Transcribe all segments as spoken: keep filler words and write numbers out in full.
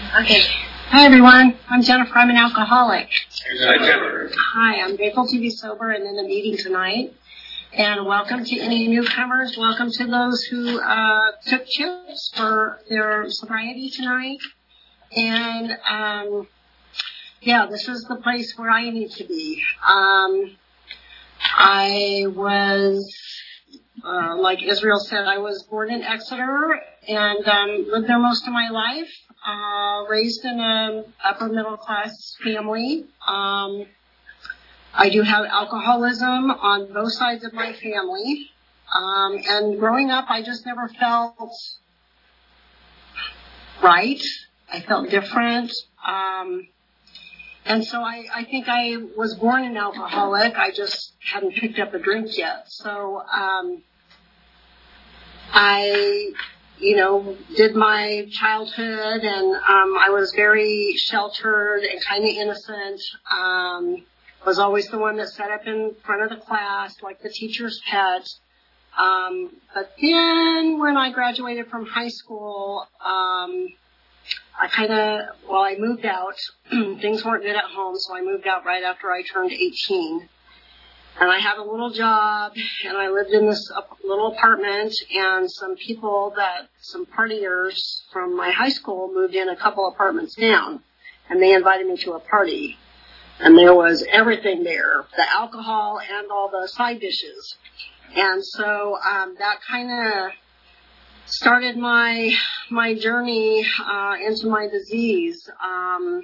Okay. Hi, everyone. I'm Jennifer. I'm an alcoholic. Hi, Jennifer. Hi, I'm grateful to be sober and in the meeting tonight. And welcome to any newcomers. Welcome to those who uh, took chips for their sobriety tonight. And, um, yeah, this is the place where I need to be. Um, I was, uh, like Israel said, I was born in Exeter and um, lived there most of my life. Uh, raised in an upper middle class family. Um, I do have alcoholism on both sides of my family. Um, and growing up, I just never felt right. I felt different. Um, and so I, I think I was born an alcoholic. I just hadn't picked up a drink yet. So um, I... you know, did my childhood, and um, I was very sheltered and kind of innocent. Um, was always the one that sat up in front of the class, like the teacher's pet. Um, but then when I graduated from high school, um, I kind of, well, I moved out. Things weren't good at home, so I moved out right after I turned eighteen. And I had a little job, and I lived in this little apartment, and some people that, some partiers from my high school moved in a couple apartments down, and they invited me to a party. And there was everything there, the alcohol and all the side dishes. And so um, that kind of started my my journey uh, into my disease. Um,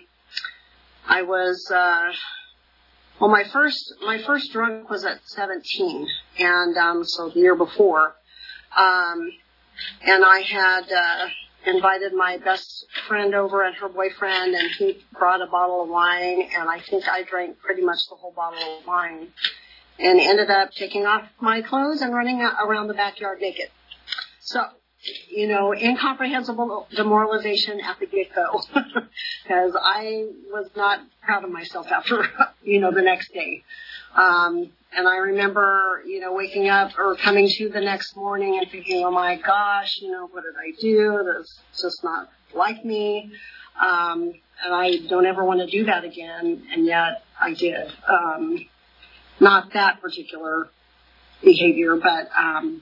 I was... Uh, Well, my first my first drunk was at seventeen, and um, so the year before, um, and I had uh, invited my best friend over and her boyfriend, and he brought a bottle of wine, and I think I drank pretty much the whole bottle of wine, and ended up taking off my clothes and running around the backyard naked. So, you know, incomprehensible demoralization at the get-go, because I was not proud of myself after, you know, the next day. Um, and I remember, you know, waking up or coming to the next morning and thinking, oh, my gosh, you know, what did I do? That's just not like me. Um, and I don't ever want to do that again, and yet I did. Um, not that particular behavior, but... Um,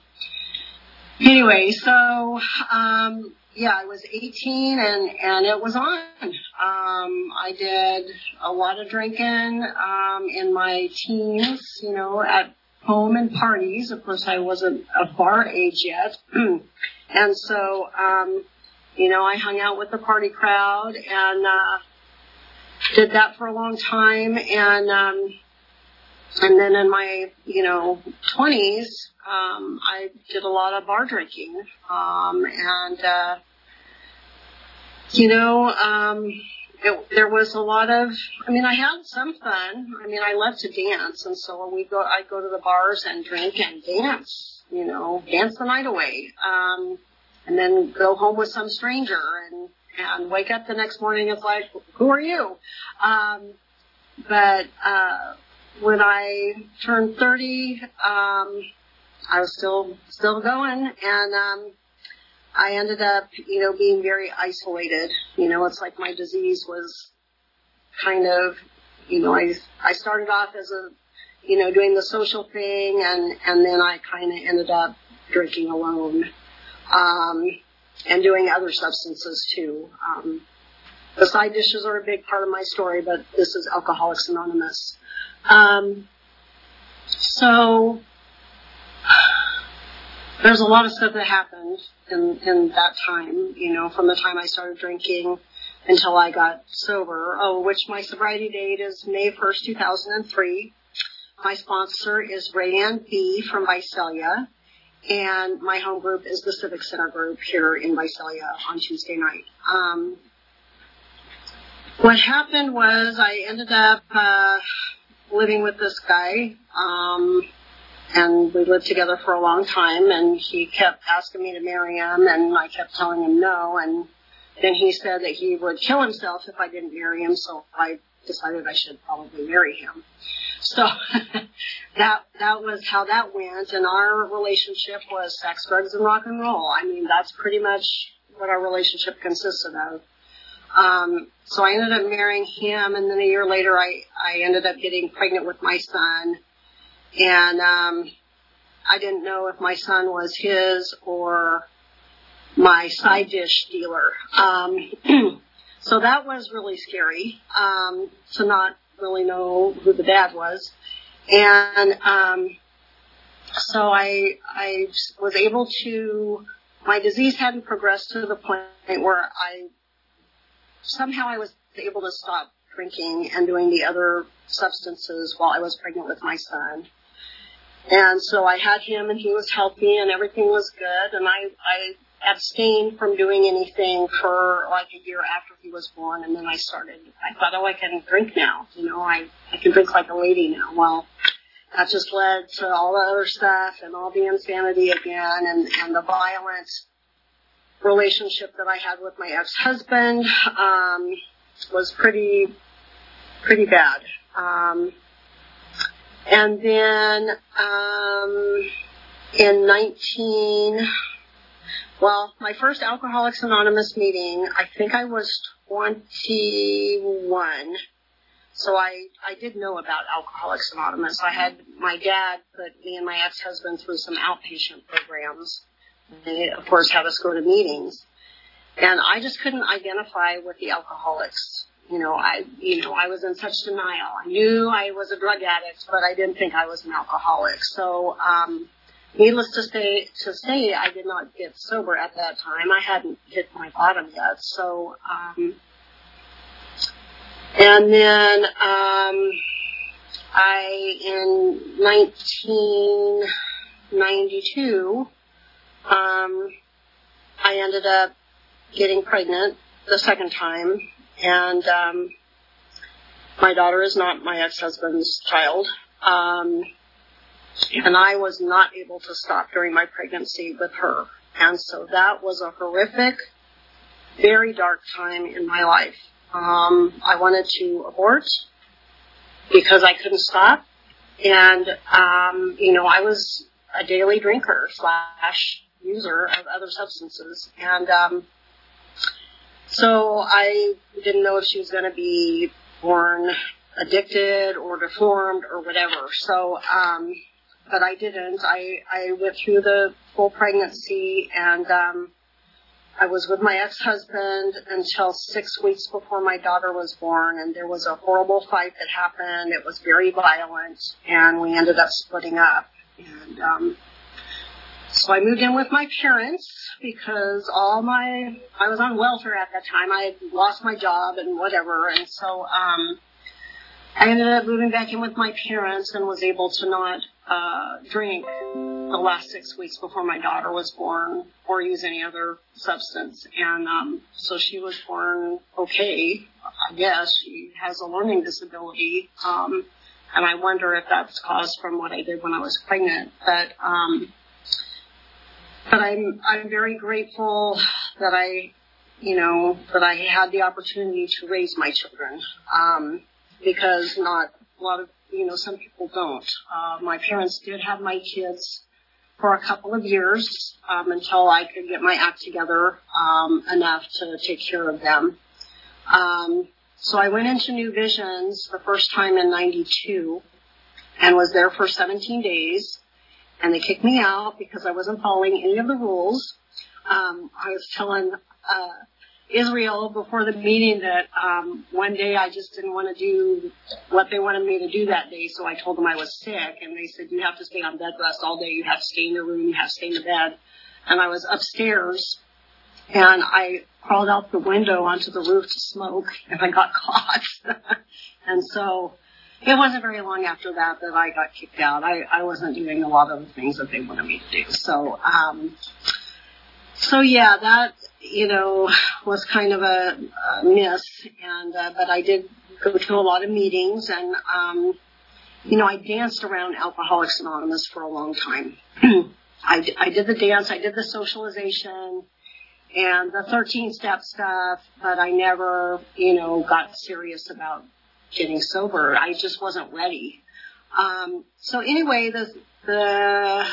Anyway, so, um, yeah, I was eighteen and, and it was on. Um, I did a lot of drinking, um, in my teens, you know, at home and parties. Of course, I wasn't of bar age yet. And so, um, you know, I hung out with the party crowd and, uh, did that for a long time. And, um, And then in my, you know, twenties, um, I did a lot of bar drinking. Um, and, uh, you know, um, it, there was a lot of, I mean, I had some fun. I mean, I love to dance. And so we go, I'd go to the bars and drink and dance, you know, dance the night away. Um, and then go home with some stranger and, and wake up the next morning. It's like, who are you? Um, but, uh, When I turned thirty, um, I was still still going, and um, I ended up, you know, being very isolated. You know, it's like my disease was kind of, you know, I I started off as a, you know, doing the social thing, and and then I kind of ended up drinking alone, um, and doing other substances too. Um, the side dishes are a big part of my story, but this is Alcoholics Anonymous. Um, so there's a lot of stuff that happened in, in that time, you know, from the time I started drinking until I got sober, oh, which my sobriety date is May first, two thousand three. My sponsor is Rayanne B. from Visalia, and my home group is the Civic Center group here in Visalia on Tuesday night. Um, what happened was I ended up... Uh, living with this guy, um, and we lived together for a long time, and he kept asking me to marry him, and I kept telling him no, and then he said that he would kill himself if I didn't marry him, so I decided I should probably marry him. So that that was how that went, and our relationship was sex, drugs, and rock and roll. I mean, that's pretty much what our relationship consisted of. Um, so I ended up marrying him, and then a year later, I, I ended up getting pregnant with my son. And um, I didn't know if my son was his or my side dish dealer. Um, so that was really scary, um, to not really know who the dad was. And um, so I, I was able to, my disease hadn't progressed to the point where I, somehow I was able to stop drinking and doing the other substances while I was pregnant with my son. And so I had him, and he was healthy, and everything was good. And I, I abstained from doing anything for like a year after he was born. And then I started, I thought, oh, I can drink now. You know, I, I can drink like a lady now. Well, that just led to all the other stuff and all the insanity again, and, and the violent relationship that I had with my ex-husband um, was pretty, pretty bad. Um, and then um, in nineteen, well, my first Alcoholics Anonymous meeting, I think I was twenty-one. So I, I did know about Alcoholics Anonymous. I had my dad put me and my ex-husband through some outpatient programs. They, of course, had us go to meetings. And I just couldn't identify with the alcoholics. You know, I, you know, I was in such denial. I knew I was a drug addict, but I didn't think I was an alcoholic. So, um, needless to say, to say, I did not get sober at that time. I hadn't hit my bottom yet. So, um, and then, um, I, in nineteen ninety-two, um, I ended up getting pregnant the second time, and, um, my daughter is not my ex-husband's child, um, and I was not able to stop during my pregnancy with her, and so that was a horrific, very dark time in my life. Um, I wanted to abort because I couldn't stop. And, um, you know, I was a daily drinker slash user of other substances. And, um, so I didn't know if she was going to be born addicted or deformed or whatever. So, um, but I didn't. I, I went through the full pregnancy, and, um, I was with my ex-husband until six weeks before my daughter was born, and there was a horrible fight that happened. It was very violent, and we ended up splitting up. And um, so I moved in with my parents because all my, I was on welfare at that time. I had lost my job and whatever, and so um, I ended up moving back in with my parents and was able to not uh, drink the last six weeks before my daughter was born or use any other substance. And um, so she was born okay, I guess. She has a learning disability, um, and I wonder if that's caused from what I did when I was pregnant. But um, but I'm I'm very grateful that I, you know, that I had the opportunity to raise my children, um, because not a lot of, you know, some people don't. Uh, my parents did have my kids for a couple of years, um, until I could get my act together, um, enough to take care of them. Um, so I went into New Visions the first time in ninety-two and was there for seventeen days, and they kicked me out because I wasn't following any of the rules. Um, I was telling, uh, Israel before the meeting that um, one day I just didn't want to do what they wanted me to do that day, so I told them I was sick, and they said, you have to stay on bed rest all day, you have to stay in your room, you have to stay in the bed. And I was upstairs, and I crawled out the window onto the roof to smoke, and I got caught. And so it wasn't very long after that that I got kicked out. I, I wasn't doing a lot of the things that they wanted me to do. So, um, so yeah, that, you know, was kind of a, a miss, and uh, but I did go to a lot of meetings, and um, you know, I danced around Alcoholics Anonymous for a long time. I, I did the dance, I did the socialization, and the thirteen-step stuff, but I never, you know, got serious about getting sober. I just wasn't ready. Um, so anyway, the the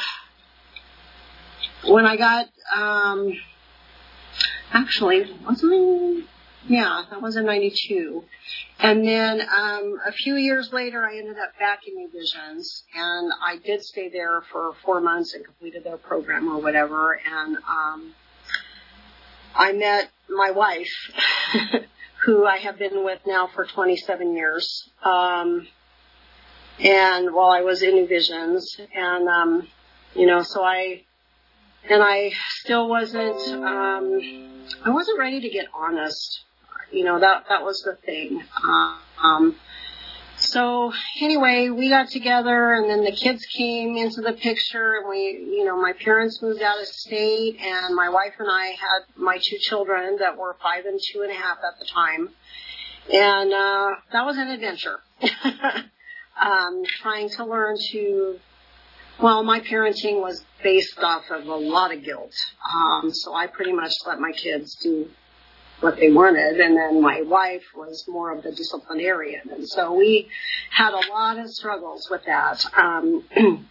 when I got um, Actually, wasn't Yeah, that was in ninety-two. And then um, a few years later, I ended up back in New Visions, and I did stay there for four months and completed their program or whatever. And um, I met my wife, who I have been with now for twenty-seven years. Um, and while I was in New Visions, and um, you know, so I and I still wasn't. Um, I wasn't ready to get honest. You know, that that was the thing. Um, so anyway, we got together, and then the kids came into the picture, and we, you know, my parents moved out of state, and my wife and I had my two children that were five and two and a half at the time, and uh, that was an adventure. um, trying to learn to, well, my parenting was based off of a lot of guilt, um, so I pretty much let my kids do what they wanted, and then my wife was more of the disciplinarian, and so we had a lot of struggles with that. Um,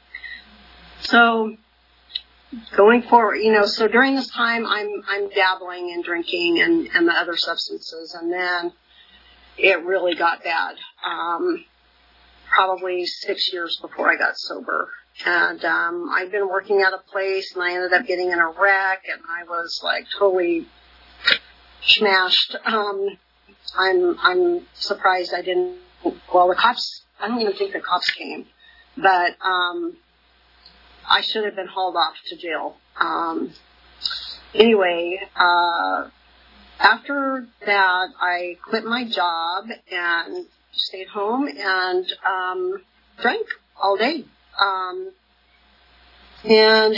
so going forward, you know, so during this time, I'm I'm dabbling in drinking and and the other substances, and then it really got bad. Um, probably six years before I got sober, and um, I'd been working at a place, and I ended up getting in a wreck, and I was like totally smashed. Um, I'm I'm surprised I didn't. Well, the cops. I don't even think the cops came, but um, I should have been hauled off to jail. Um, anyway, uh, after that, I quit my job and stayed home and um, drank all day. Um, and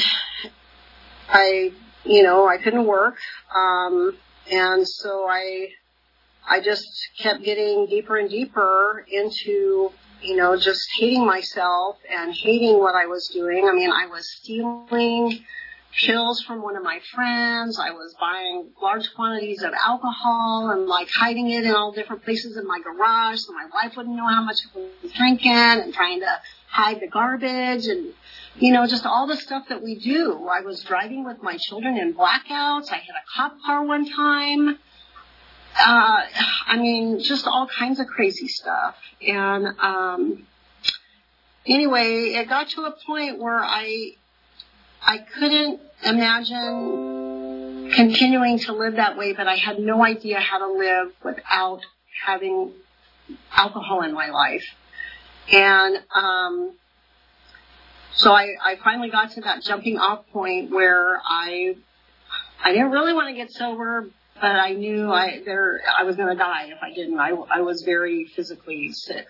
I, you know, I couldn't work. Um, And so I, I just kept getting deeper and deeper into, you know, just hating myself and hating what I was doing. I mean, I was stealing pills from one of my friends. I was buying large quantities of alcohol and like hiding it in all different places in my garage so my wife wouldn't know how much I was drinking, and trying to hide the garbage and, you know, just all the stuff that we do. I was driving with my children in blackouts. I hit a cop car one time. Uh, I mean, just all kinds of crazy stuff. And um, anyway, it got to a point where I I couldn't imagine continuing to live that way, but I had no idea how to live without having alcohol in my life. And um, so I, I finally got to that jumping off point where I I didn't really want to get sober, but I knew I there I was going to die if I didn't. I, I was very physically sick.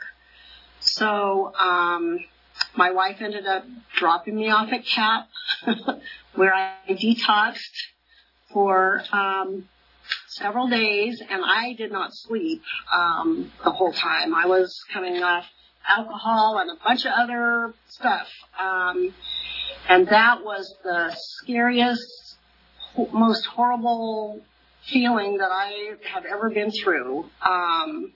So um, my wife ended up dropping me off at C A P, where I detoxed for um, several days, and I did not sleep um, the whole time. I was coming off alcohol and a bunch of other stuff. Um, and that was the scariest, most horrible feeling that I have ever been through. Um,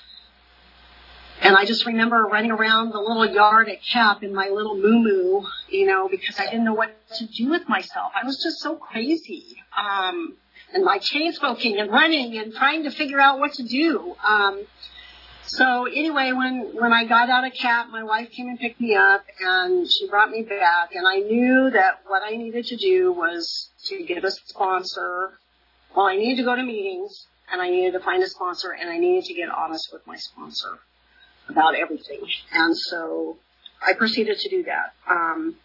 and I just remember running around the little yard at C A P in my little moo-moo, you know, because I didn't know what to do with myself. I was just so crazy. Um, and like chain smoking and running and trying to figure out what to do. Um, So anyway, when, when I got out of C A P, my wife came and picked me up, and she brought me back, and I knew that what I needed to do was to get a sponsor. Well, I needed to go to meetings, and I needed to find a sponsor, and I needed to get honest with my sponsor about everything. And so I proceeded to do that. Um,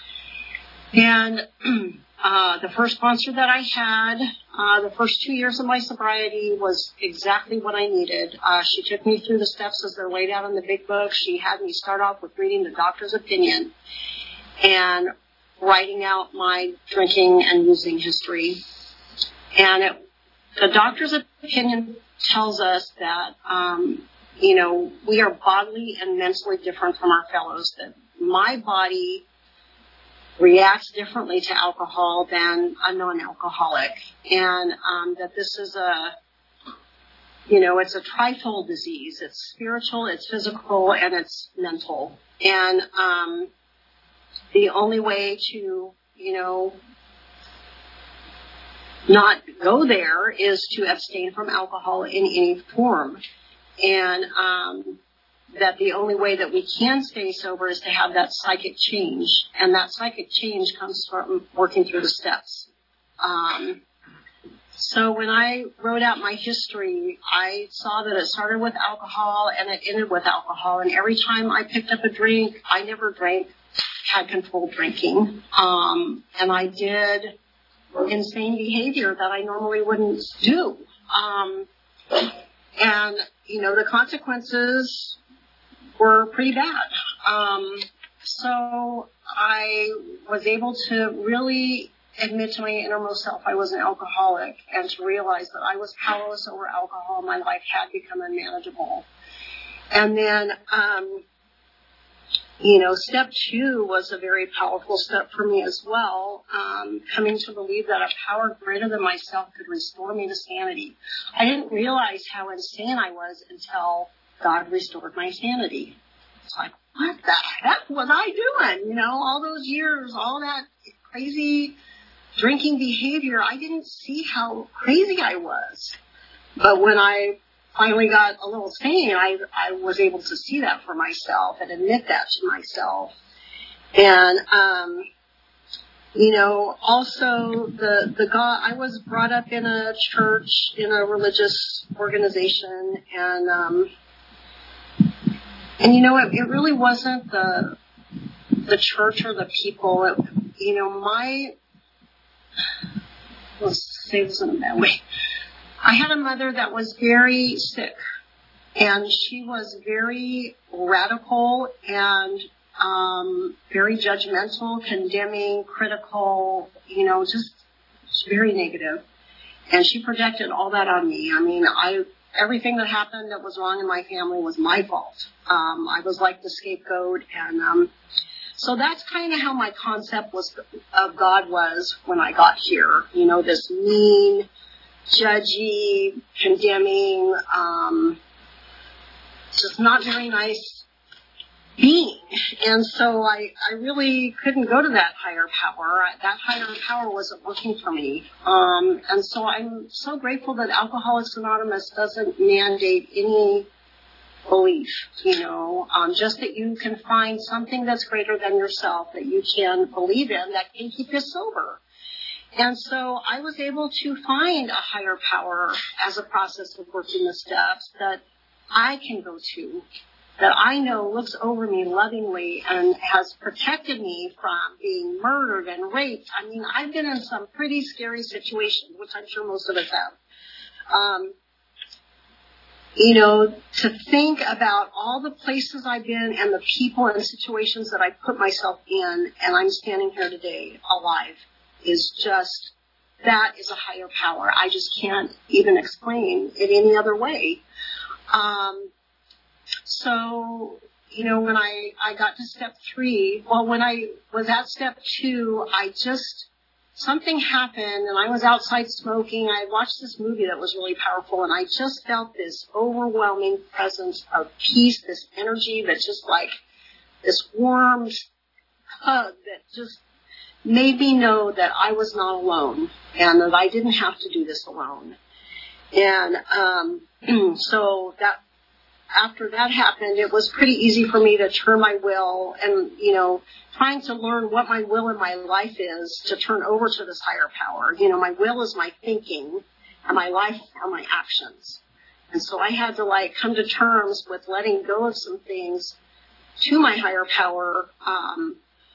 and uh, the first sponsor that I had, uh, the first two years of my sobriety was exactly what I needed. Uh, she took me through the steps as they're laid out in the big book. She had me start off with reading the doctor's opinion and writing out my drinking and using history. And it, the doctor's opinion tells us that, um, you know, we are bodily and mentally different from our fellows, that my body reacts differently to alcohol than a non-alcoholic, and um, that this is a, you know, it's a trifold disease. It's spiritual, it's physical, and it's mental. And um, the only way to, you know, not go there is to abstain from alcohol in any form. And um, that the only way that we can stay sober is to have that psychic change. And that psychic change comes from working through the steps. Um, so when I wrote out my history, I saw that it started with alcohol and it ended with alcohol. And every time I picked up a drink, I never drank, had controlled drinking. Um, and I did insane behavior that I normally wouldn't do. Um, and, you know, the consequences were pretty bad. Um, so I was able to really admit to my innermost self I was an alcoholic and to realize that I was powerless over alcohol. My life had become unmanageable. And then, um, you know, step two was a very powerful step for me as well, um, coming to believe that a power greater than myself could restore me to sanity. I didn't realize how insane I was until God restored my sanity. It's like, what the heck was I doing? You know, all those years, all that crazy drinking behavior, I didn't see how crazy I was. But when I finally got a little sane, I, I was able to see that for myself and admit that to myself. And, um, you know, also the, the God, I was brought up in a church, in a religious organization, and, um, and you know, it, it really wasn't the, the church or the people. It, you know, my, let's say this in a bad way. I had a mother that was very sick, and she was very radical and um, very judgmental, condemning, critical, you know, just very negative. And she projected all that on me. I mean, I everything that happened that was wrong in my family was my fault. Um, I was like the scapegoat, and um, so that's kind of how my concept was of God was when I got here. You know, this mean, judgy, condemning, um, just not very nice being. And so I, I really couldn't go to that higher power. That higher power wasn't working for me. Um, and so I'm so grateful that Alcoholics Anonymous doesn't mandate any belief, you know, um, just that you can find something that's greater than yourself that you can believe in that can keep you sober. And so I was able to find a higher power as a process of working the steps that I can go to, that I know looks over me lovingly and has protected me from being murdered and raped. I mean, I've been in some pretty scary situations, which I'm sure most of us have. Um, you know, to think about all the places I've been and the people and situations that I put myself in, and I'm standing here today alive, is just, that is a higher power. I just can't even explain it any other way. Um, so, you know, when I, I got to step three, well, when I was at step two, I just, something happened, and I was outside smoking. I watched this movie that was really powerful, and I just felt this overwhelming presence of peace, this energy that just like, this warm hug that just made me know that I was not alone and that I didn't have to do this alone. And um, so that after that happened, it was pretty easy for me to turn my will and, you know, trying to learn what my will in my life is to turn over to this higher power. You know, my will is my thinking and my life are my actions. And so I had to, like, come to terms with letting go of some things to my higher power, um,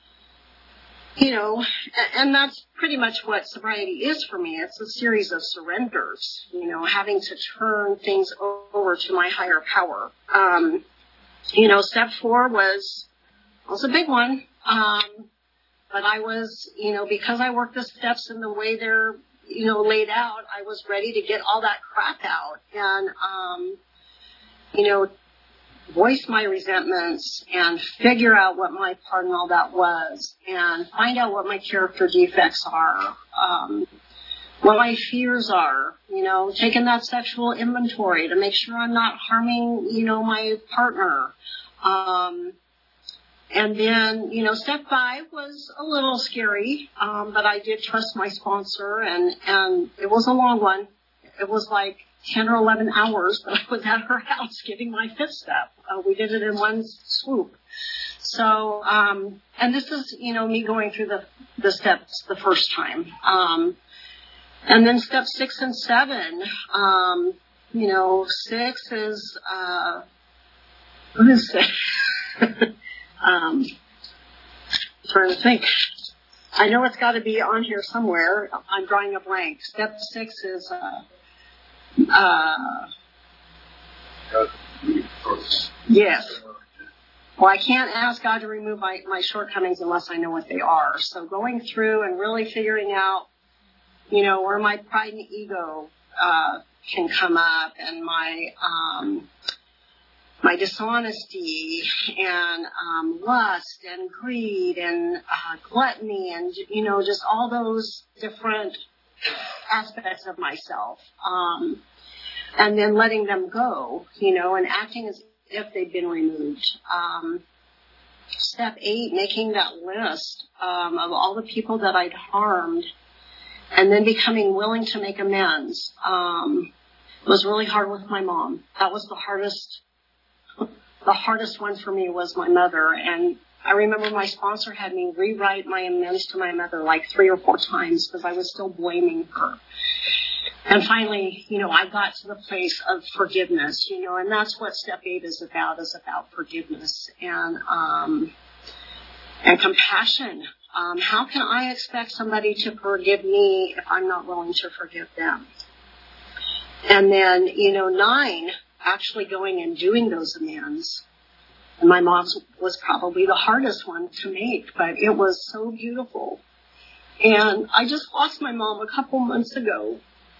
you know, and that's pretty much what sobriety is for me. It's a series of surrenders, you know, having to turn things over to my higher power. Um, you know, step four was, was a big one. Um, but I was, you know, because I worked the steps in the way they're, you know, laid out, I was ready to get all that crap out and, um, you know, voice my resentments and figure out what my part in all that was and find out what my character defects are, um, what my fears are, you know, taking that sexual inventory to make sure I'm not harming, you know, my partner. Um, And then, you know, step five was a little scary, um, but I did trust my sponsor, and, and it was a long one. It was like ten or eleven hours that I was at her house getting my fifth step. Uh, we did it in one swoop. So, um, and this is, you know, me going through the, the steps the first time. Um, and then step six and seven, um, you know, six is, uh, what is it? um, trying to think. I know it's got to be on here somewhere. I'm drawing a blank. Step six is, uh, uh, yes. Well, I can't ask God to remove my, my shortcomings unless I know what they are. So going through and really figuring out, you know, where my pride and ego uh, can come up, and my um, my dishonesty and um, lust and greed and uh, gluttony and, you know, just all those different aspects of myself. Um, and then letting them go, you know, and acting as if they've been removed. Um, step eight, making that list um, of all the people that I'd harmed, and then becoming willing to make amends. Um, it was really hard with my mom. That was the hardest. The hardest one for me was my mother, and I remember my sponsor had me rewrite my amends to my mother like three or four times because I was still blaming her. And finally, you know, I got to the place of forgiveness, you know, and that's what step eight is about, is about forgiveness and, um, and compassion. Um, how can I expect somebody to forgive me if I'm not willing to forgive them? And then, you know, nine, actually going and doing those amends. And my mom's was probably the hardest one to make, but it was so beautiful. And I just lost my mom a couple months ago.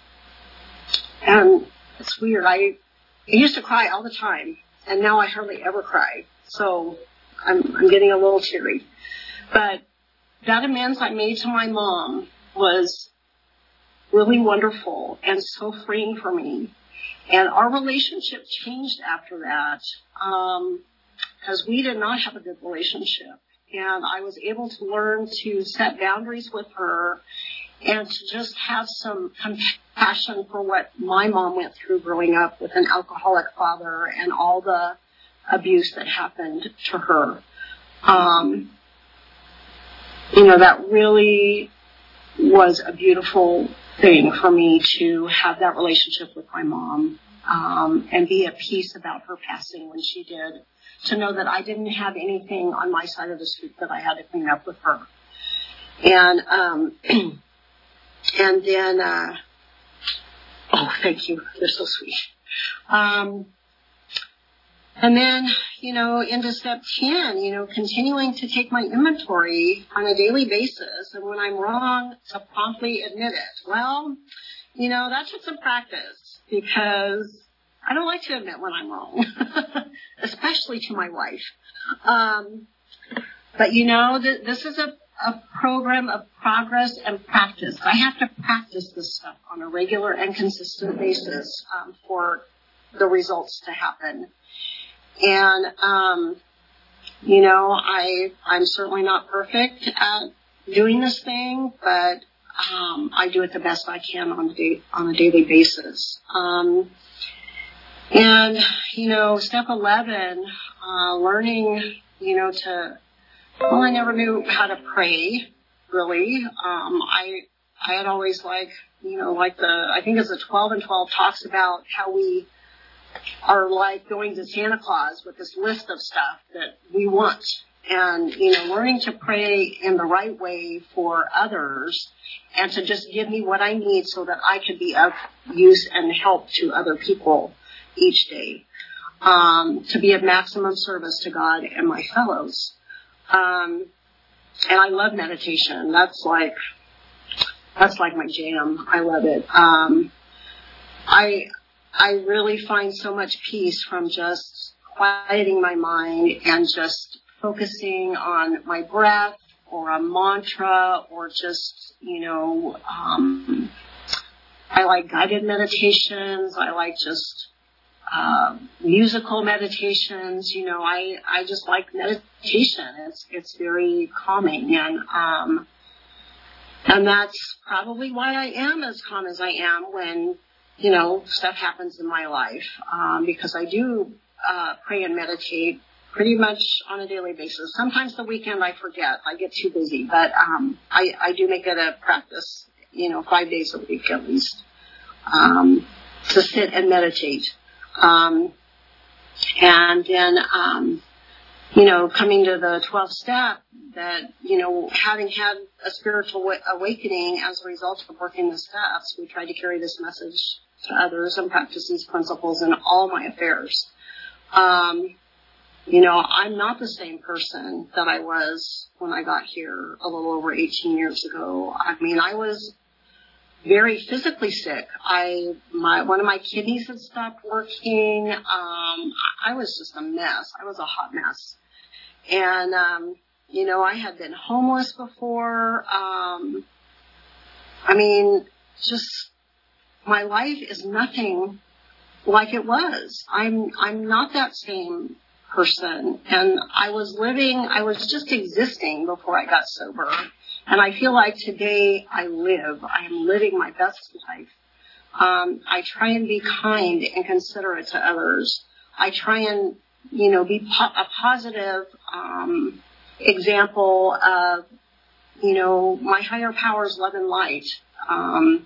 And it's weird. I, I used to cry all the time, and now I hardly ever cry. So I'm, I'm getting a little teary. But that amends I made to my mom was really wonderful and so freeing for me. And our relationship changed after that, um, because we did not have a good relationship. And I was able to learn to set boundaries with her and to just have some compassion for what my mom went through growing up with an alcoholic father and all the abuse that happened to her. Um, you know, that really was a beautiful thing for me to have that relationship with my mom, um, and be at peace about her passing when she did, to know that I didn't have anything on my side of the street that I had to clean up with her. And, um, and then, uh, oh, thank you. You're so sweet. Um, and then, you know, into step ten, you know, continuing to take my inventory on a daily basis. And when I'm wrong, to promptly admit it. Well, you know, that took some practice because I don't like to admit when I'm wrong, especially to my wife. Um, but, you know, th- this is a, a program of progress and practice. I have to practice this stuff on a regular and consistent basis um, for the results to happen. And, um, you know, I, I'm certainly not perfect at doing this thing, but um, I do it the best I can on a, day, on a daily basis. Um, and, you know, step eleven, uh, learning, you know, to, well, I never knew how to pray, really. Um, I, I had always like, you know, like the, I think it's the twelve and twelve talks about how we are like going to Santa Claus with this list of stuff that we want. And, you know, learning to pray in the right way for others and to just give me what I need so that I could be of use and help to other people each day. Um, to be of maximum service to God and my fellows. Um, and I love meditation. That's like, that's like my jam. I love it. Um, I, I really find so much peace from just quieting my mind and just focusing on my breath or a mantra or just, you know, um, I like guided meditations. I like just uh, musical meditations. You know, I, I just like meditation. It's, it's very calming. And, um, and that's probably why I am as calm as I am when, you know, stuff happens in my life. Um, because I do, uh, pray and meditate pretty much on a daily basis. Sometimes the weekend I forget. I get too busy. But, um, I, I do make it a practice, you know, five days a week at least, um, to sit and meditate. Um, and then, um, you know, coming to the twelfth step, that, you know, having had a spiritual awakening as a result of working the steps, we try to carry this message to others and practice these principles in all my affairs. Um, you know, I'm not the same person that I was when I got here a little over eighteen years ago. I mean, I was very physically sick. I, my, one of my kidneys had stopped working. Um, I was just a mess. I was a hot mess. And, um, you know, I had been homeless before. Um, I mean, just my life is nothing like it was. I'm, I'm not that same person. And I was living, I was just existing before I got sober. And I feel like today I live. I am living my best life. Um, I try and be kind and considerate to others. I try and, you know, be po- a positive um, example of, you know, my higher powers, love and light. Um,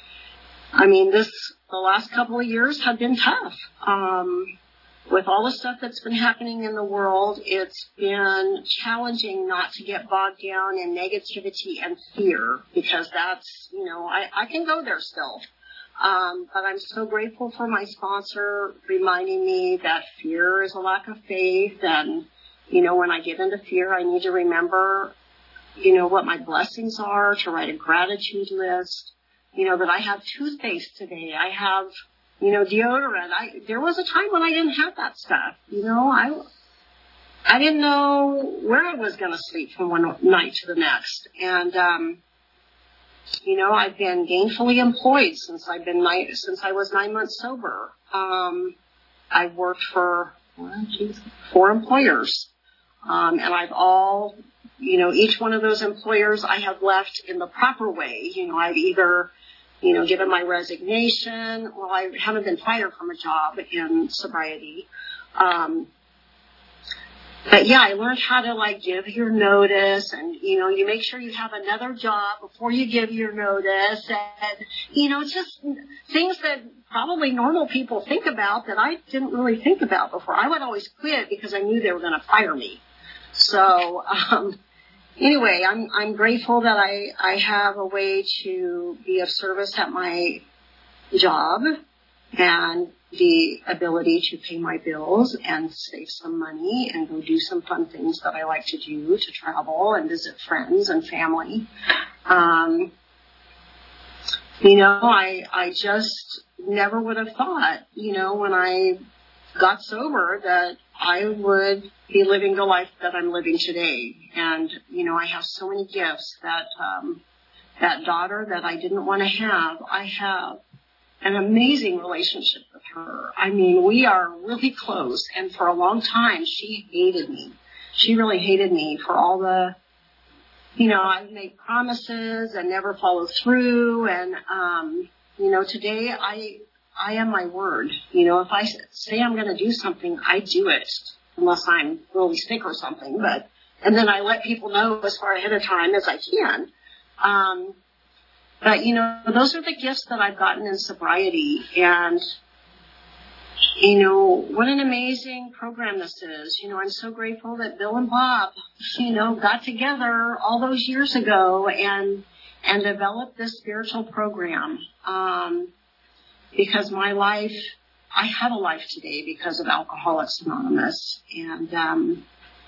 I mean, this the last couple of years have been tough. Um, With all the stuff that's been happening in the world, it's been challenging not to get bogged down in negativity and fear, because that's, you know, I, I can go there still. Um, but I'm so grateful for my sponsor reminding me that fear is a lack of faith. And, you know, when I get into fear, I need to remember, you know, what my blessings are, to write a gratitude list, you know, that I have toothpaste today. I have, you know, deodorant. I, there was a time when I didn't have that stuff. You know, I, I didn't know where I was going to sleep from one night to the next. And, um, you know, I've been gainfully employed since I've been nine, since I was nine months sober. Um, I've worked for well, geez, four employers. Um, and I've all, you know, each one of those employers I have left in the proper way. You know, I've either, you know, given my resignation. Well, I haven't been fired from a job in sobriety. Um, but yeah, I learned how to like give your notice, and, you know, you make sure you have another job before you give your notice, and, you know, just things that probably normal people think about that I didn't really think about before. I would always quit because I knew they were going to fire me. So, um, Anyway, I'm I'm grateful that I, I have a way to be of service at my job, and the ability to pay my bills and save some money and go do some fun things that I like to do, to travel and visit friends and family. Um, you know, I I just never would have thought, you know, when I got sober that I would be living the life that I'm living today. And, you know, I have so many gifts that, um, that daughter that I didn't want to have, I have an amazing relationship with her. I mean, we are really close. And for a long time, she hated me. She really hated me for all the, you know, I've made promises and never followed through. And, um, you know, today I, I am my word. You know, if I say I'm going to do something, I do it, unless I'm really sick or something. But and then I let people know as far ahead of time as I can. Um, but, you know, those are the gifts that I've gotten in sobriety. And, you know, what an amazing program this is. You know, I'm so grateful that Bill and Bob, you know, got together all those years ago and and developed this spiritual program. Um Because my life, I have a life today because of Alcoholics Anonymous, and um,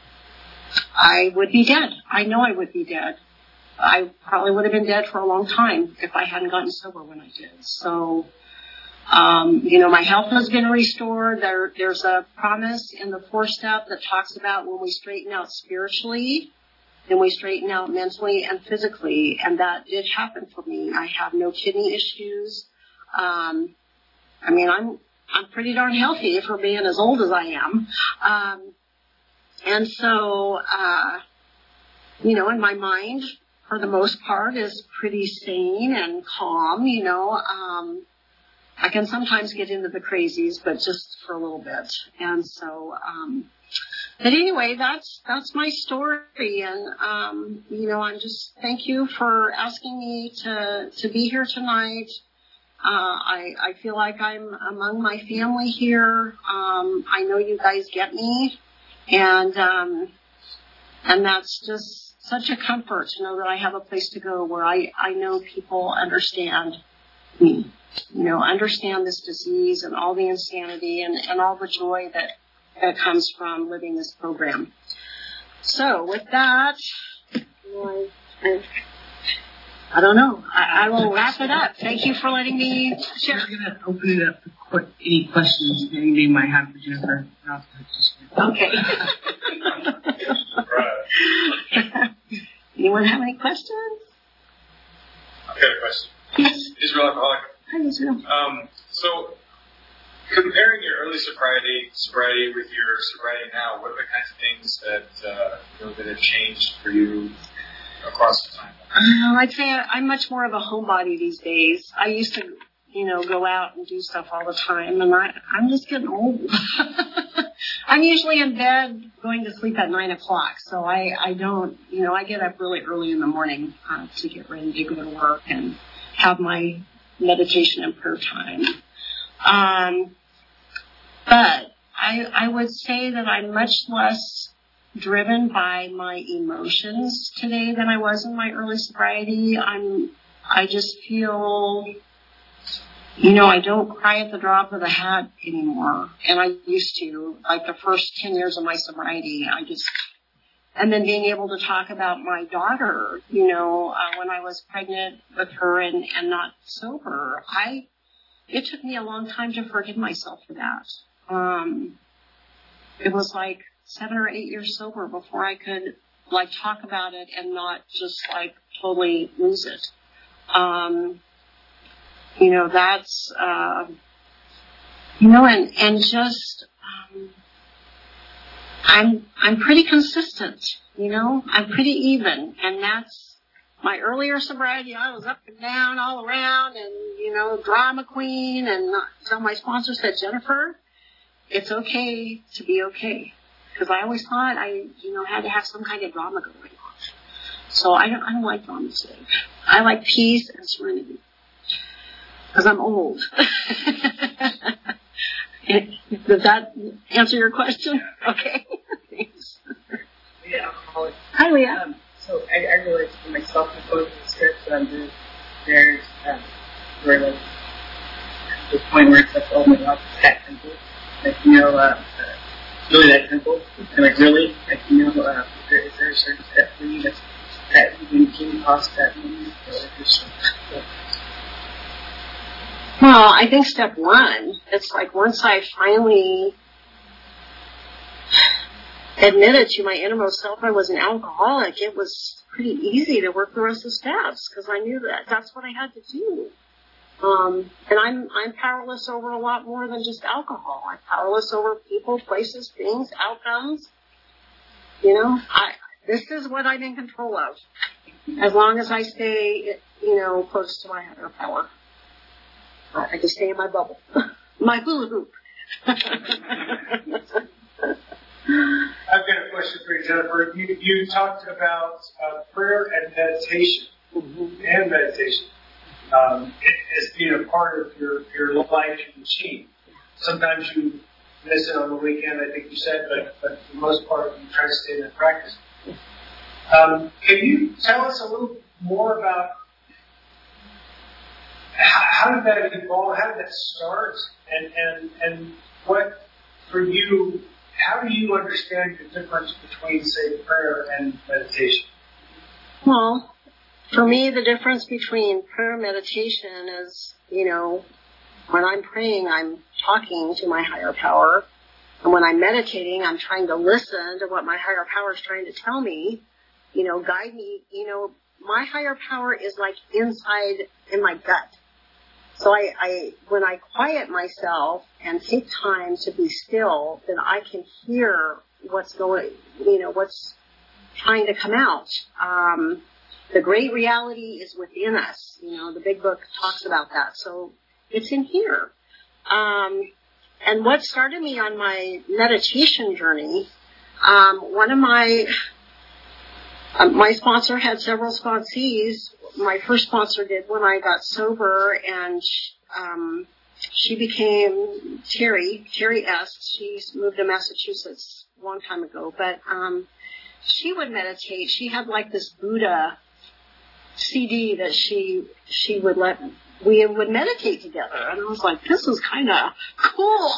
I would be dead. I know I would be dead. I probably would have been dead for a long time if I hadn't gotten sober when I did. So, um, you know, my health has been restored. There, there's a promise in the fourth step that talks about when we straighten out spiritually, then we straighten out mentally and physically, and that did happen for me. I have no kidney issues. Um, I mean, I'm I'm pretty darn healthy for being as old as I am. Um, and so, uh, you know, in my mind, for the most part, is pretty sane and calm, you know. Um, I can sometimes get into the crazies, but just for a little bit. And so, um, but anyway, that's, that's my story. And, um, you know, I'm just, thank you for asking me to, to be here tonight. Uh, I, I feel like I'm among my family here. Um, I know you guys get me. And, um, and that's just such a comfort to know that I have a place to go where I, I know people understand me, you know, understand this disease and all the insanity and, and all the joy that, that comes from living this program. So with that, I, I don't know. I, I will wrap it up. Thank you for letting me share. We're going to open it up for any questions anybody might have for Jennifer. Okay. Anyone have any questions? I've got a question. Yes. Israel Alcoholic. Hi, Israel. Um, so, comparing your early sobriety sobriety with your sobriety now, what are the kinds of things that uh, you know that have changed for you across the time? Um, I'd say I'm much more of a homebody these days. I used to, you know, go out and do stuff all the time, and I, I'm just getting old. I'm usually in bed going to sleep at nine o'clock, so I, I don't, you know, I get up really early in the morning uh, to get ready to go to work and have my meditation and prayer time. Um, but I, I would say that I'm much less driven by my emotions today than I was in my early sobriety. I'm, I just feel, you know, I don't cry at the drop of the hat anymore. And I used to, like the first ten years of my sobriety, I just, and then being able to talk about my daughter, you know, uh, when I was pregnant with her and, and not sober, I, it took me a long time to forgive myself for that. Um, it was like seven or eight years sober before I could like talk about it and not just like totally lose it. Um, you know, that's, uh, you know, and, and just, um, I'm, I'm pretty consistent, you know, I'm pretty even, and that's my earlier sobriety. I was up and down all around and, you know, drama queen. And so my sponsor said, Jennifer, it's okay to be okay. Because I always thought I, you know, had to have some kind of drama going on. So I don't, I don't like drama today. I like peace and serenity. Because I'm old. Does that answer your question? Okay. Thanks. Yeah, alcoholic. Hi, Leah. Um, so I, I realized for myself, with both the scripts that I'm doing, there's um, where like the point where it's like, oh my God, it's that simple. Like, you know, uh, uh, really that simple. And like, really, like, you know, uh, is, there, is there a certain step for you that's that you came across that moment? Or like, yeah. Well, I think step one, it's like once I finally admitted to my innermost self I was an alcoholic, it was pretty easy to work the rest of the steps because I knew that that's what I had to do. Um, and I'm I'm powerless over a lot more than just alcohol. I'm powerless over people, places, things, outcomes. You know, I this is what I'm in control of. As long as I stay, you know, close to my higher power. I can stay in my bubble. My hula hoop. I've got a question for you, Jennifer. You, you talked about uh, prayer and meditation, mm-hmm. and meditation um, as being a part of your, your life routine. Sometimes you miss it on the weekend, I think you said, but, but for the most part, you try to stay in that practice. Um, can you tell us a little more about how, how did that evolve? How did that start? And, and, and what, for you, how do you understand the difference between, say, prayer and meditation? Well, for me, the difference between prayer and meditation is, you know, when I'm praying, I'm talking to my higher power. And when I'm meditating, I'm trying to listen to what my higher power is trying to tell me, you know, guide me. You know, my higher power is like inside in my gut. So I, I, when I quiet myself and take time to be still, then I can hear what's going, you know, what's trying to come out. Um, the great reality is within us. You know, the big book talks about that. So it's in here. Um, and what started me on my meditation journey, um, one of my, uh, my sponsor had several sponsees. My first sponsor did when I got sober, and um, she became Terry, Terry S. She moved to Massachusetts a long time ago, but um, she would meditate. She had like this Buddha C D that she she would let we would meditate together, and I was like, this is kind of cool.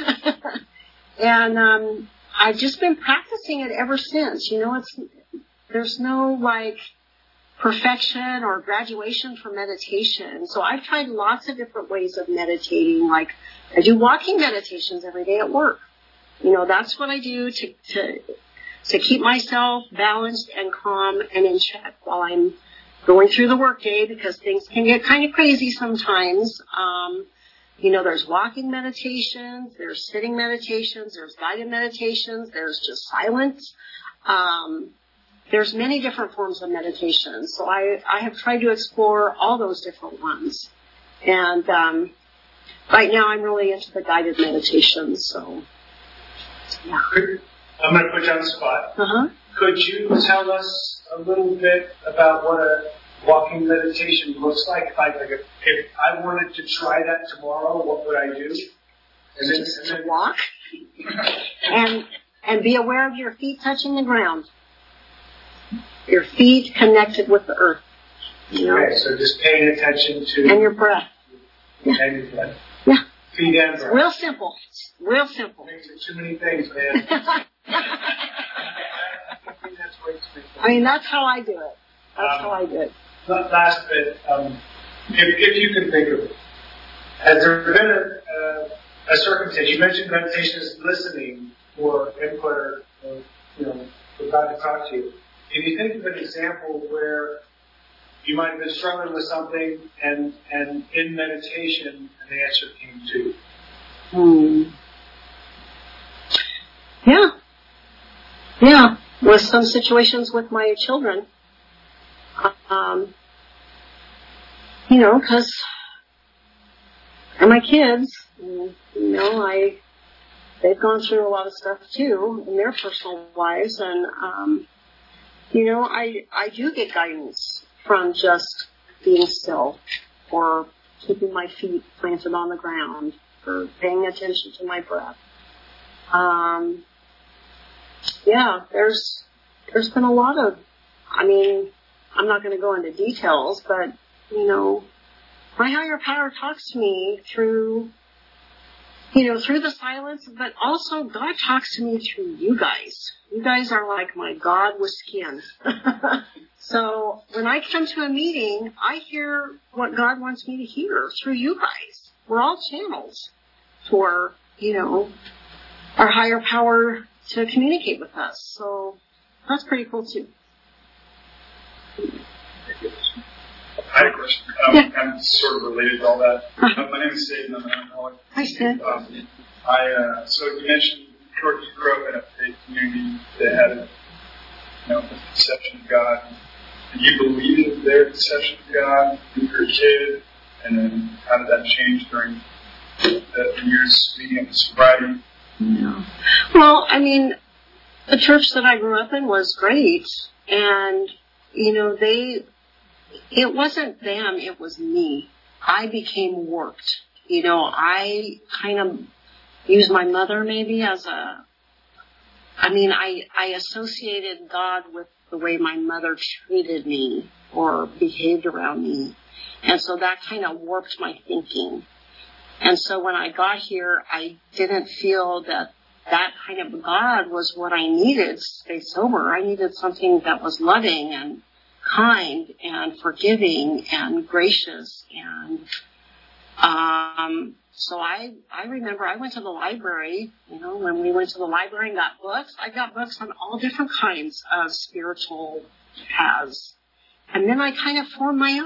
And um, I've just been practicing it ever since. You know, it's there's no like perfection or graduation for meditation. So I've tried lots of different ways of meditating. Like I do walking meditations every day at work. You know, that's what I do to to to keep myself balanced and calm and in check while I'm going through the workday, because things can get kind of crazy sometimes. Um, you know, there's walking meditations, there's sitting meditations, there's guided meditations, there's just silence. Um, there's many different forms of meditation. So I, I have tried to explore all those different ones. And um, right now I'm really into the guided meditations. So, yeah. I'm going to put you on the spot. Uh-huh. Could you tell us a little bit about what a walking meditation looks like? Like, like if, if I wanted to try that tomorrow, what would I do? And then, Just and to then, walk and and be aware of your feet touching the ground. Your feet connected with the earth. You know? Okay, so just paying attention to And your breath. and your breath. Yeah. Feet and breath. Real simple. Real simple. Makes it too many things, man. I think that's way too many things. I mean, that's how I do it. That's Um, how I do it. Last bit, um, if, if you can think of it, has there been a, uh, a circumstance? You mentioned meditation is listening for input or, or you know, for God to talk to you. Can you think of an example where you might have been struggling with something, and and in meditation, an answer came to you? Hmm. Yeah. Yeah. With some situations with my children. Um, you know, because they're my kids. And, you know, I they've gone through a lot of stuff too in their personal lives, and um, you know, I I do get guidance from just being still, or keeping my feet planted on the ground, or paying attention to my breath. Um, yeah, there's there's been a lot of, I mean, I'm not going to go into details, but, you know, my higher power talks to me through, you know, through the silence, but also God talks to me through you guys. You guys are like my God with skin. So when I come to a meeting, I hear what God wants me to hear through you guys. We're all channels for, you know, our higher power to communicate with us. So that's pretty cool too. I had a question. Um, Yeah. I'm sort of related to all that. Uh, my name is Sid, and I'm an alcoholic. Hi, Sid. Um, I, uh, so you mentioned you grew up in a faith community that had a, you know, a conception of God. Did you believe in their conception of God when you were a kid? And then how did that change during the, the years leading up to sobriety? No. Well, I mean, the church that I grew up in was great. And, you know, they, it wasn't them, it was me. I became warped. You know, I kind of used my mother maybe as a, I mean, I, I associated God with the way my mother treated me or behaved around me. And so that kind of warped my thinking. And so when I got here, I didn't feel that that kind of God was what I needed to stay sober. I needed something that was loving and kind and forgiving and gracious. And um, so I, I remember I went to the library, you know, when we went to the library and got books, I got books on all different kinds of spiritual paths. And then I kind of formed my own.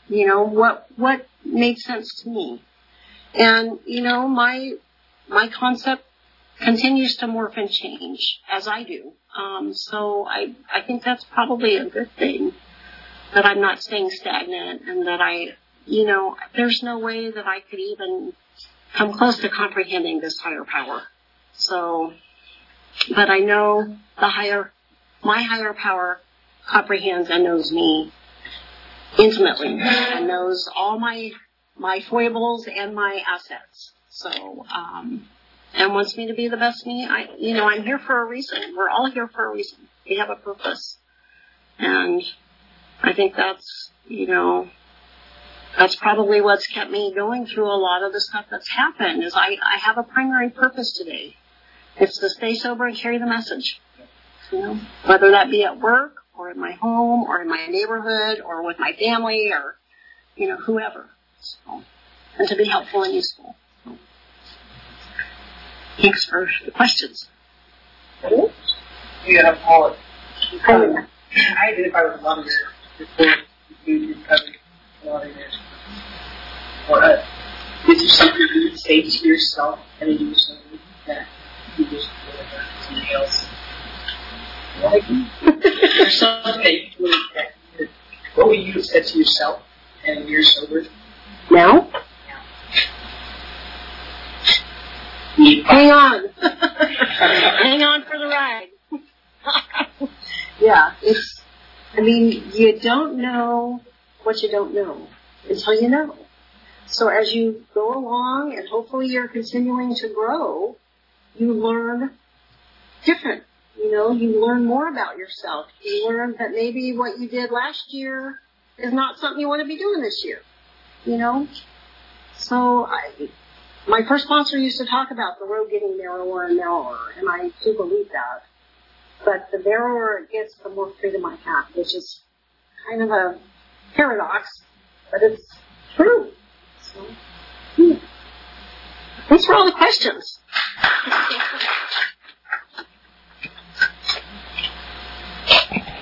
You know, what, what made sense to me. And, you know, my, my concept continues to morph and change as I do. Um, so I, I think that's probably a good thing, that I'm not staying stagnant and that I, you know, there's no way that I could even come close to comprehending this higher power. So, but I know the higher, my higher power comprehends and knows me intimately and knows all my, my foibles and my assets. So, um, and wants me to be the best me. I, you know, I'm here for a reason. We're all here for a reason. We have a purpose. And I think that's, you know, that's probably what's kept me going through a lot of the stuff that's happened, is I, I have a primary purpose today. It's to stay sober and carry the message. You know, whether that be at work or in my home or in my neighborhood or with my family or, you know, whoever. So, and to be helpful and useful. So, thanks for the questions. Yeah, Paul. Um, I identify with a lot of your before you covered a lot of this. Uh, is there something you would say to yourself and then you were something that you wish somebody else like you? Or something that you would, that, what would you have said to yourself and you're sober? Now? Yeah. Hang on. Hang on for the ride. Yeah, it's, I mean, you don't know what you don't know until you know. So as you go along and hopefully you're continuing to grow, you learn different. You know, you learn more about yourself. You learn that maybe what you did last year is not something you want to be doing this year. You know? So I, my first sponsor used to talk about the road getting narrower and narrower, and I do believe that. But the narrower it gets, the more freedom I have, which is kind of a paradox, but it's true. So, hmm. Thanks for all the questions.